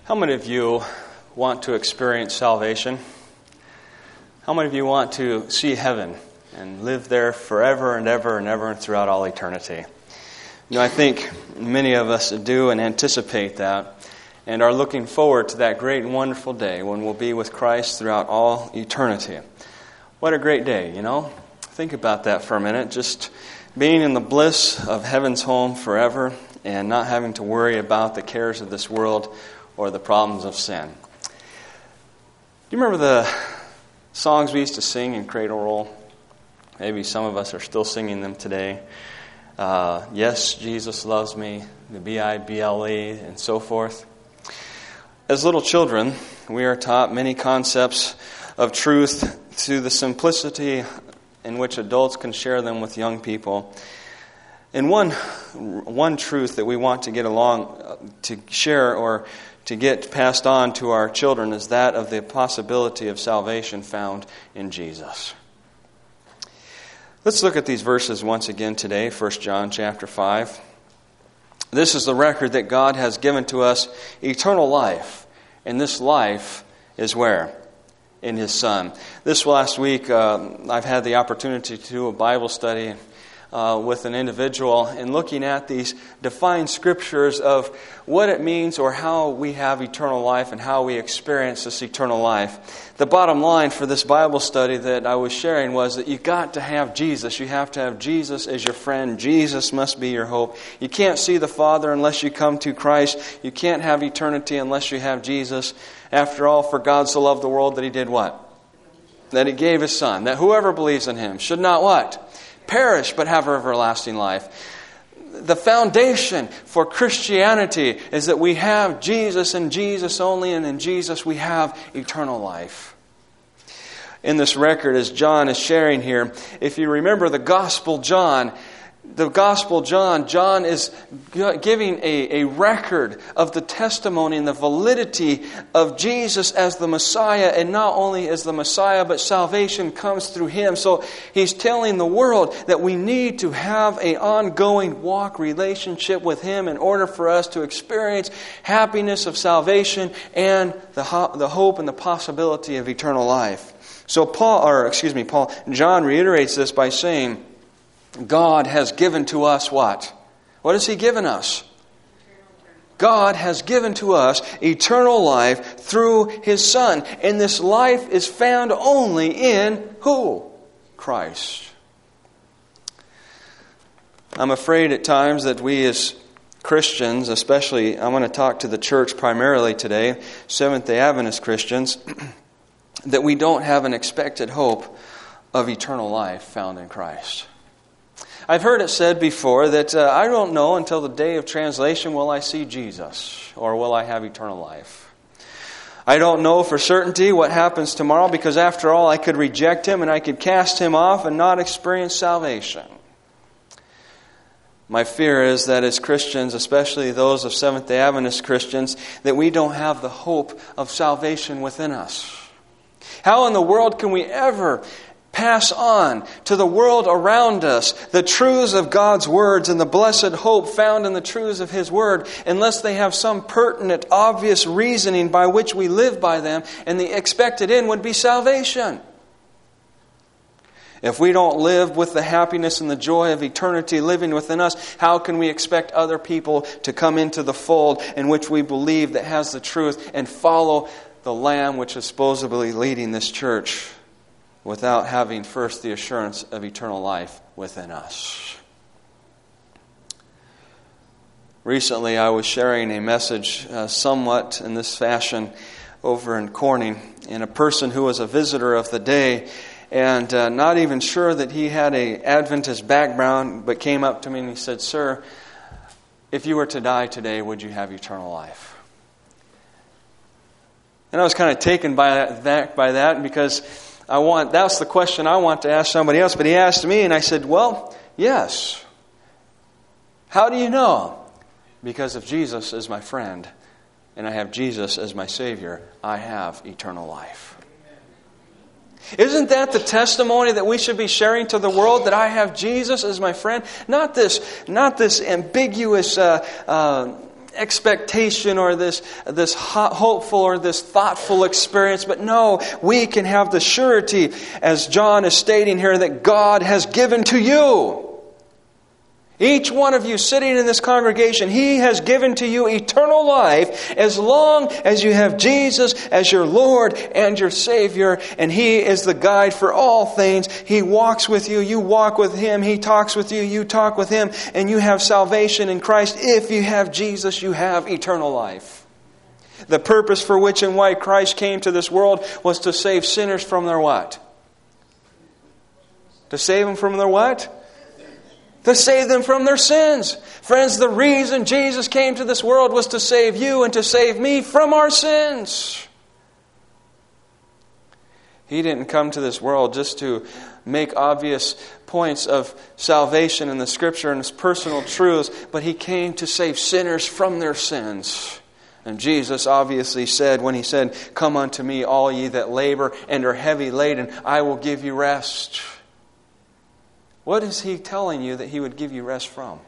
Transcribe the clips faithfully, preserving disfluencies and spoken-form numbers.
How many of you want to experience salvation? How many of you want to see heaven and live there forever and ever and ever and throughout all eternity? You know, I think many of us do and anticipate that and are looking forward to that great and wonderful day when we'll be with Christ throughout all eternity. What a great day, you know? Think about that for a minute. Just being in the bliss of heaven's home forever and not having to worry about the cares of this world or the problems of sin. Do you remember the songs we used to sing in Cradle Roll? Maybe some of us are still singing them today. Uh, yes, Jesus loves me, the B I B L E, and so forth. As little children, we are taught many concepts of truth through the simplicity in which adults can share them with young people. And one one truth that we want to get along, to share or to get passed on to our children is that of the possibility of salvation found in Jesus. Let's look at these verses once again today, First John chapter five. This is the record that God has given to us eternal life, and this life is where? In His Son. This last week, uh, I've had the opportunity to do a Bible study uh, with an individual and looking at these defined scriptures of what it means or how we have eternal life and how we experience this eternal life. The bottom line for this Bible study that I was sharing was that you got to have Jesus. You have to have Jesus as your friend. Jesus must be your hope. You can't see the Father unless you come to Christ. You can't have eternity unless you have Jesus. After all, for God so loved the world that He did what? That He gave His Son. That whoever believes in Him should not what? Perish, but have everlasting life. The foundation for Christianity is that we have Jesus and Jesus only, and in Jesus we have eternal life. In this record, as John is sharing here, if you remember the Gospel John, the Gospel John, John is giving a, a record of the testimony and the validity of Jesus as the Messiah, and not only as the Messiah, but salvation comes through Him. So he's telling the world that we need to have an ongoing walk relationship with Him in order for us to experience happiness of salvation and the ho- the hope and the possibility of eternal life. So Paul, or excuse me, Paul, John reiterates this by saying, God has given to us what? What has He given us? God has given to us eternal life through His Son. And this life is found only in who? Christ. I'm afraid at times that we as Christians, especially, I'm going to talk to the church primarily today, Seventh-day Adventist Christians, that we don't have an expected hope of eternal life found in Christ. I've heard it said before that uh, I don't know until the day of translation will I see Jesus or will I have eternal life. I don't know for certainty what happens tomorrow because after all I could reject Him and I could cast Him off and not experience salvation. My fear is that as Christians, especially those of Seventh-day Adventist Christians, that we don't have the hope of salvation within us. How in the world can we ever pass on to the world around us the truths of God's words and the blessed hope found in the truths of His Word unless they have some pertinent, obvious reasoning by which we live by them, and the expected end would be salvation? If we don't live with the happiness and the joy of eternity living within us, how can we expect other people to come into the fold in which we believe that has the truth and follow the Lamb which is supposedly leading this church, without having first the assurance of eternal life within us? Recently, I was sharing a message uh, somewhat in this fashion over in Corning, and a person who was a visitor of the day and uh, not even sure that he had an Adventist background, but came up to me and he said, "Sir, if you were to die today, would you have eternal life?" And I was kind of taken by that, by that because I want, that's the question I want to ask somebody else. But he asked me, and I said, well, yes. How do you know? Because if Jesus is my friend, and I have Jesus as my Savior, I have eternal life. Isn't that the testimony that we should be sharing to the world, that I have Jesus as my friend? Not this, not this ambiguous uh, uh, expectation or this, this hopeful or this thoughtful experience. But no, we can have the surety, as John is stating here, that God has given to you. Each one of you sitting in this congregation, He has given to you eternal life as long as you have Jesus as your Lord and your Savior. And He is the guide for all things. He walks with you, you walk with Him. He talks with you, you talk with Him. And you have salvation in Christ. If you have Jesus, you have eternal life. The purpose for which and why Christ came to this world was to save sinners from their what? To save them from their what? To save them from their sins. Friends, the reason Jesus came to this world was to save you and to save me from our sins. He didn't come to this world just to make obvious points of salvation in the Scripture and His personal truths, but He came to save sinners from their sins. And Jesus obviously said when He said, "Come unto me, all ye that labor and are heavy laden, I will give you rest." What is He telling you that He would give you rest from?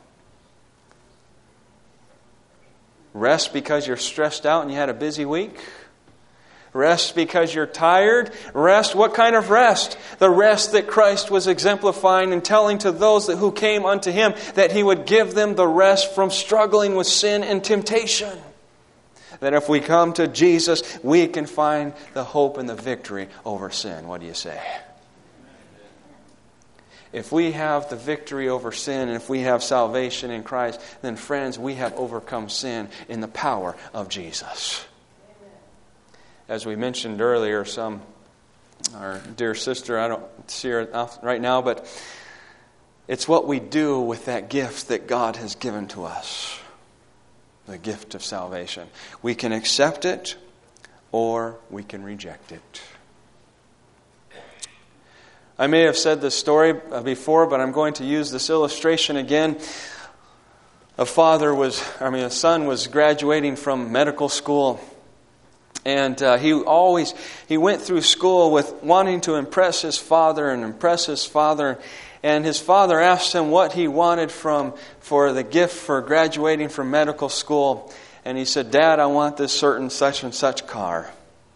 Rest because you're stressed out and you had a busy week? Rest because you're tired? Rest, what kind of rest? The rest that Christ was exemplifying and telling to those that who came unto Him that He would give them the rest from struggling with sin and temptation. That if we come to Jesus, we can find the hope and the victory over sin. What do you say? If we have the victory over sin and if we have salvation in Christ, then friends, we have overcome sin in the power of Jesus. As we mentioned earlier, some, our dear sister, I don't see her right now, but it's what we do with that gift that God has given to us. The gift of salvation. We can accept it or we can reject it. I may have said this story before, but I'm going to use this illustration again. A father was, I mean, a son was graduating from medical school. And uh, he always, he went through school with wanting to impress his father and impress his father. And his father asked him what he wanted from for the gift for graduating from medical school. And he said, "Dad, I want this certain such and such car."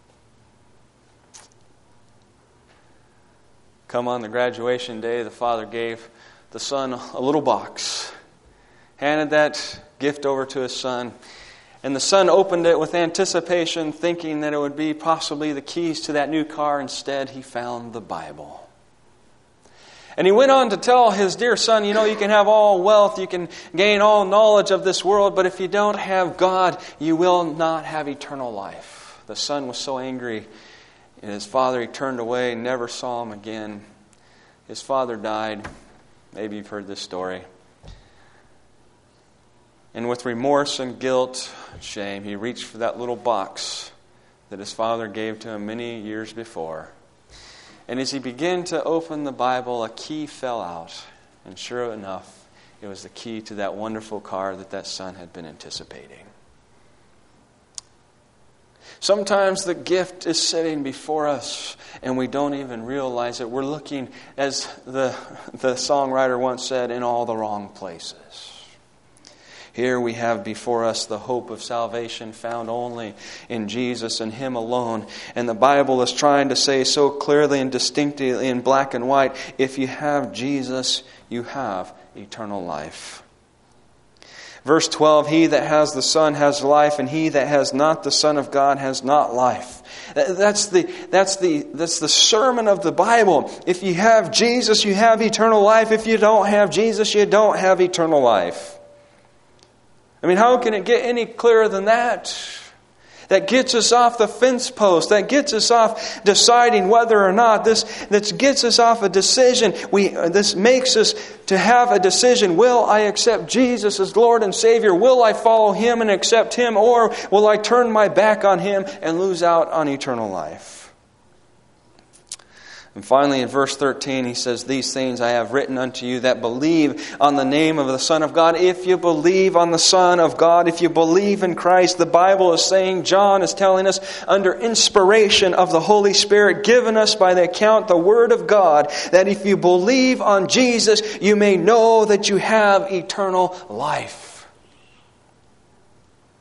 Come on the graduation day, the father gave the son a little box, handed that gift over to his son, and the son opened it with anticipation, thinking that it would be possibly the keys to that new car. Instead, he found the Bible. And he went on to tell his dear son, you know, you can have all wealth, you can gain all knowledge of this world, but if you don't have God, you will not have eternal life. The son was so angry. And his father, he turned away, never saw him again. His father died. Maybe you've heard this story. And with remorse and guilt and shame, he reached for that little box that his father gave to him many years before. And as he began to open the Bible, a key fell out. And sure enough, it was the key to that wonderful car that that son had been anticipating. Sometimes the gift is sitting before us and we don't even realize it. We're looking, as the, the songwriter once said, in all the wrong places. Here we have before us the hope of salvation found only in Jesus and Him alone. And the Bible is trying to say so clearly and distinctly in black and white, if you have Jesus, you have eternal life. Verse twelve, he that has the Son has life, and he that has not the Son of God has not life. That's the, that's the, that's the sermon of the Bible. If you have Jesus, you have eternal life. If you don't have Jesus, you don't have eternal life. I mean, how can it get any clearer than that? That gets us off the fence post. That gets us off deciding whether or not. This, this gets us off a decision. We, this makes us to have a decision. Will I accept Jesus as Lord and Savior? Will I follow Him and accept Him? Or will I turn my back on Him and lose out on eternal life? And finally in verse thirteen he says, these things I have written unto you that believe on the name of the Son of God. If you believe on the Son of God, if you believe in Christ, the Bible is saying, John is telling us, under inspiration of the Holy Spirit given us by the account, the Word of God, that if you believe on Jesus, you may know that you have eternal life.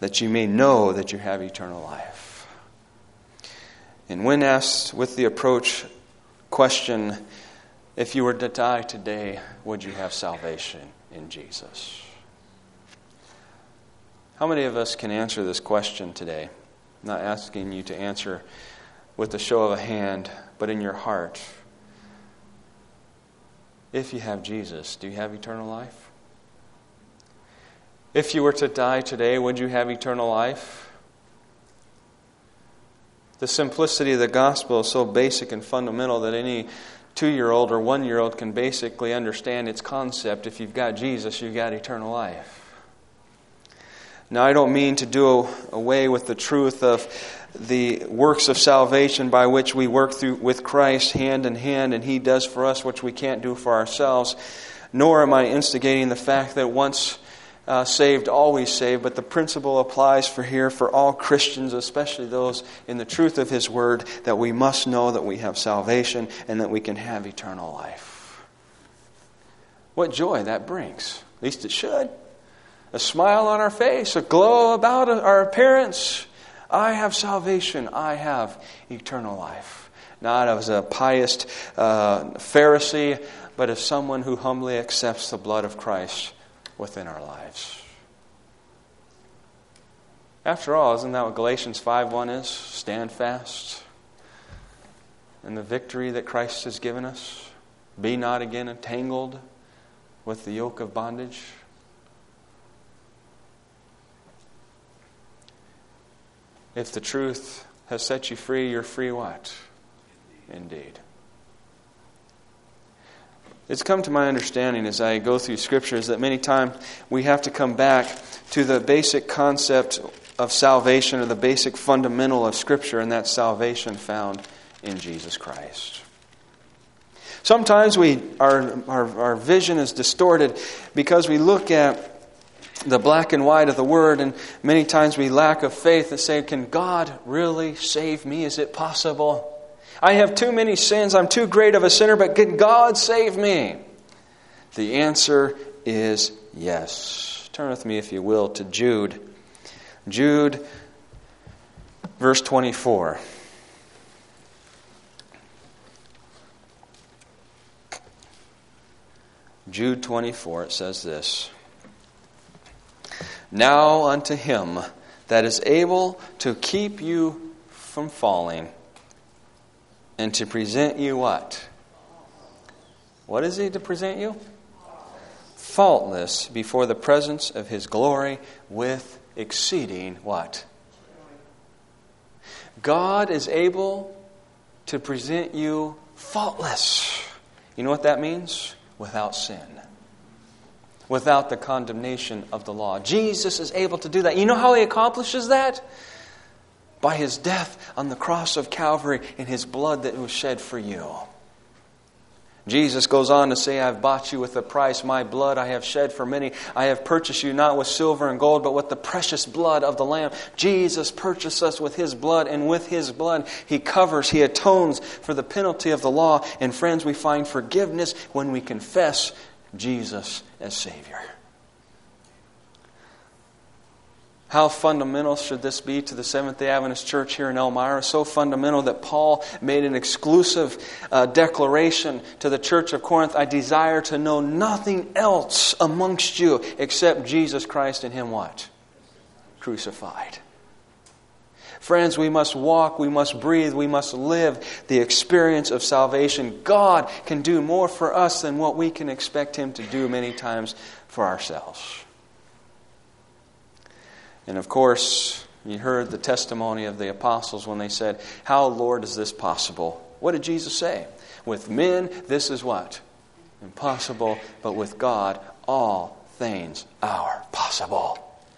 that you may know that you have eternal life. And when asked with the approach question, if you were to die today, would you have salvation in Jesus? How many of us can answer this question today? I'm not asking you to answer with the show of a hand, but in your heart. If you have Jesus, do you have eternal life? If you were to die today, would you have eternal life? The simplicity of the gospel is so basic and fundamental that any two-year-old or one-year-old can basically understand its concept. If you've got Jesus, you've got eternal life. Now, I don't mean to do away with the truth of the works of salvation by which we work through with Christ hand in hand, and He does for us which we can't do for ourselves. Nor am I instigating the fact that once uh, saved, always saved. But the principle applies for here for all Christians, especially those in the truth of His Word, that we must know that we have salvation and that we can have eternal life. What joy that brings. At least it should. A smile on our face, a glow about our appearance. I have salvation. I have eternal life. Not as a pious uh, Pharisee, but as someone who humbly accepts the blood of Christ within our lives. After all, isn't that what Galatians five one is? Stand fast in the victory that Christ has given us. Be not again entangled with the yoke of bondage. If the truth has set you free, you're free what? Indeed. It's come to my understanding as I go through Scriptures that many times we have to come back to the basic concept of salvation, or the basic fundamental of Scripture, and that's salvation found in Jesus Christ. Sometimes we our, our, our vision is distorted because we look at the black and white of the Word, and many times we lack of faith and say, can God really save me? Is it possible? I have too many sins. I'm too great of a sinner, but can God save me? The answer is yes. Turn with me, if you will, to Jude. Jude, verse twenty-four. Jude twenty-four, it says this. Now unto Him that is able to keep you from falling and to present you what? What is He to present you? Faultless before the presence of His glory with exceeding what? God is able to present you faultless. You know what that means? Without sin. Without the condemnation of the law. Jesus is able to do that. You know how He accomplishes that? By His death on the cross of Calvary and His blood that was shed for you. Jesus goes on to say, I have bought you with a price. My blood I have shed for many. I have purchased you not with silver and gold, but with the precious blood of the Lamb. Jesus purchased us with His blood, and with His blood He covers, He atones for the penalty of the law. And friends, we find forgiveness when we confess Jesus as Savior. How fundamental should this be to the Seventh-day Adventist Church here in Elmira? So fundamental that Paul made an exclusive uh, declaration to the Church of Corinth. I desire to know nothing else amongst you except Jesus Christ and Him what? Crucified. Friends, we must walk, we must breathe, we must live the experience of salvation. God can do more for us than what we can expect Him to do many times for ourselves. And of course, you heard the testimony of the apostles when they said, how, Lord, is this possible? What did Jesus say? With men, this is what? Impossible, but with God, all things are possible.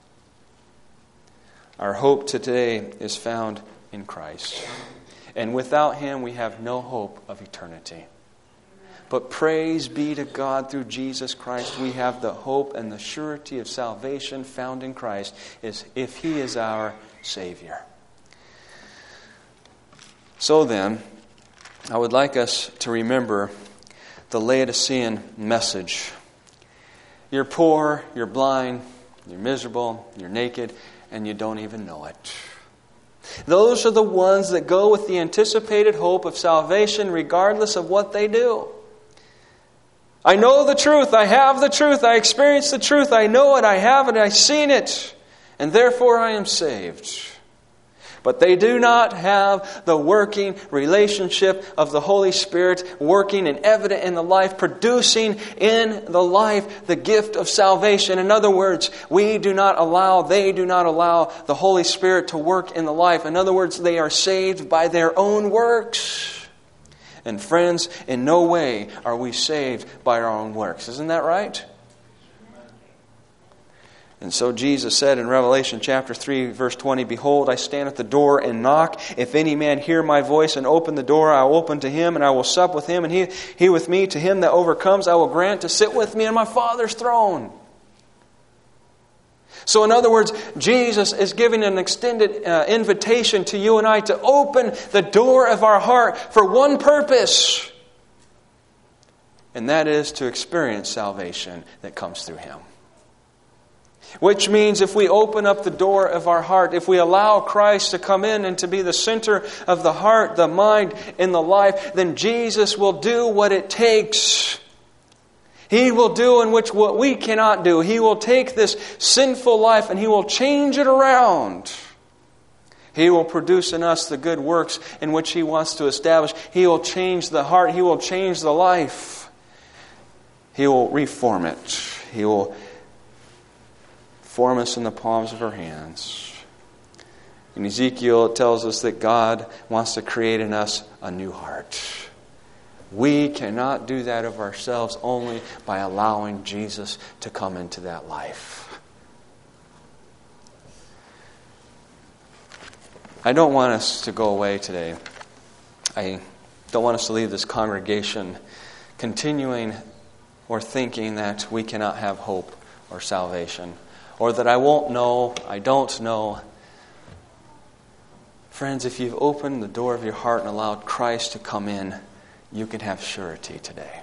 Our hope today is found in Christ. And without Him, we have no hope of eternity. But praise be to God, through Jesus Christ, we have the hope and the surety of salvation found in Christ, is if He is our Savior. So then, I would like us to remember the Laodicean message. You're poor, you're blind, you're miserable, you're naked, and you don't even know it. Those are the ones that go with the anticipated hope of salvation regardless of what they do. I know the truth. I have the truth. I experience the truth. I know it. I have it. I've seen it. And therefore I am saved. But they do not have the working relationship of the Holy Spirit working and evident in the life, producing in the life the gift of salvation. In other words, we do not allow, they do not allow the Holy Spirit to work in the life. In other words, they are saved by their own works. And friends, in no way are we saved by our own works. Isn't that right? And so Jesus said in Revelation chapter three, verse twenty, "Behold, I stand at the door and knock. If any man hear my voice and open the door, I will open to him, and I will sup with him, and he, he with me. To him that overcomes, I will grant to sit with me in my Father's throne." So in other words, Jesus is giving an extended uh, invitation to you and I to open the door of our heart for one purpose. And that is to experience salvation that comes through Him. Which means if we open up the door of our heart, if we allow Christ to come in and to be the center of the heart, the mind, and the life, then Jesus will do what it takes. He will do in which what we cannot do. He will take this sinful life and He will change it around. He will produce in us the good works in which He wants to establish. He will change the heart. He will change the life. He will reform it. He will form us in the palms of our hands. In Ezekiel, it tells us that God wants to create in us a new heart. We cannot do that of ourselves, only by allowing Jesus to come into that life. I don't want us to go away today. I don't want us to leave this congregation continuing or thinking that we cannot have hope or salvation, or that I won't know, I don't know. Friends, if you've opened the door of your heart and allowed Christ to come in, you can have surety today.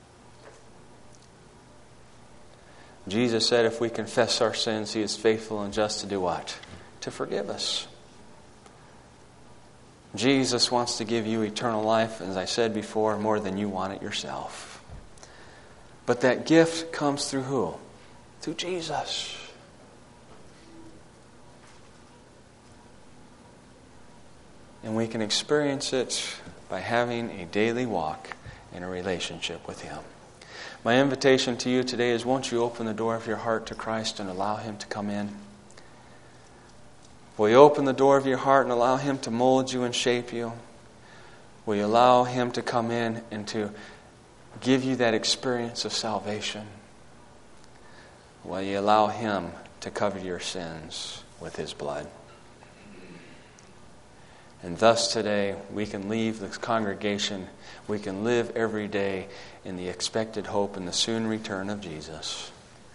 Jesus said if we confess our sins, He is faithful and just to do what? To forgive us. Jesus wants to give you eternal life, as I said before, more than you want it yourself. But that gift comes through who? Through Jesus. And we can experience it by having a daily walk in a relationship with Him. My invitation to you today is, won't you open the door of your heart to Christ and allow Him to come in? Will you open the door of your heart and allow Him to mold you and shape you? Will you allow Him to come in and to give you that experience of salvation? Will you allow Him to cover your sins with His blood? And thus today we can leave this congregation, we can live every day in the expected hope and the soon return of Jesus.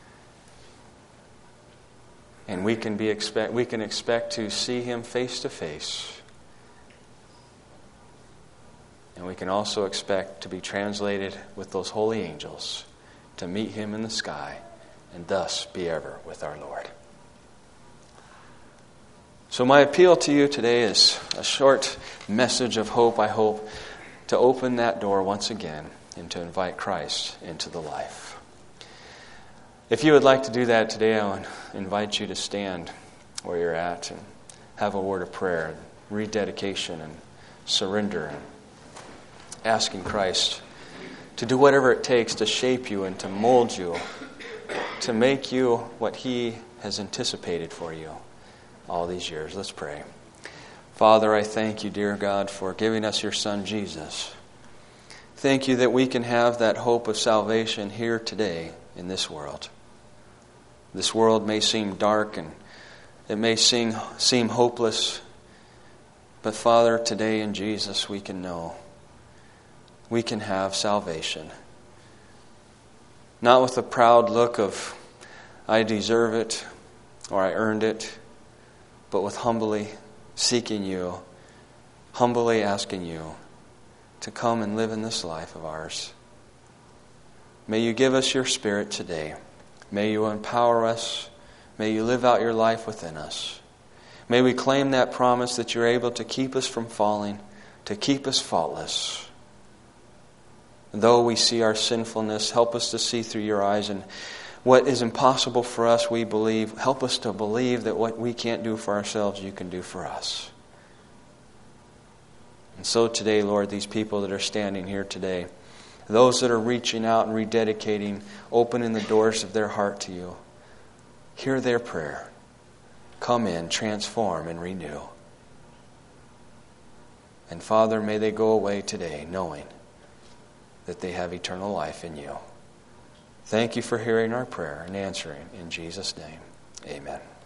And we can be expect we can expect to see Him face to face. And we can also expect to be translated with those holy angels to meet Him in the sky and thus be ever with our Lord. So my appeal to you today is a short message of hope, I hope, to open that door once again and to invite Christ into the life. If you would like to do that today, I would invite you to stand where you're at and have a word of prayer, rededication and surrender, and asking Christ to do whatever it takes to shape you and to mold you, to make you what He has anticipated for you all these years. Let's pray. Father, I thank you, dear God, for giving us your Son, Jesus. Thank you that we can have that hope of salvation here today in this world. This world may seem dark and it may seem, seem hopeless, but Father, today in Jesus we can know we can have salvation. Not with a proud look of, I deserve it or I earned it, but with humbly seeking you, humbly asking you to come and live in this life of ours. May you give us your Spirit today. May you empower us. May you live out your life within us. May we claim that promise that you're able to keep us from falling, to keep us faultless. Though we see our sinfulness, help us to see through your eyes. And what is impossible for us, we believe. Help us to believe that what we can't do for ourselves, you can do for us. And so today, Lord, these people that are standing here today, those that are reaching out and rededicating, opening the doors of their heart to you, hear their prayer. Come in, transform, and renew. And Father, may they go away today knowing that they have eternal life in you. Thank you for hearing our prayer and answering. In Jesus' name, amen.